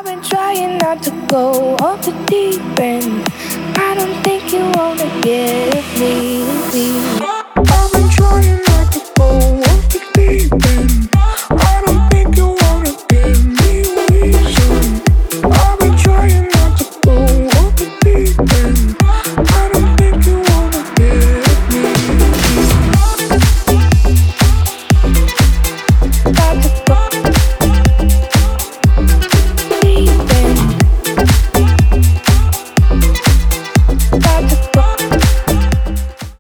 been trying not to go off the deep end. I don't think you wanna get me. I've been trying not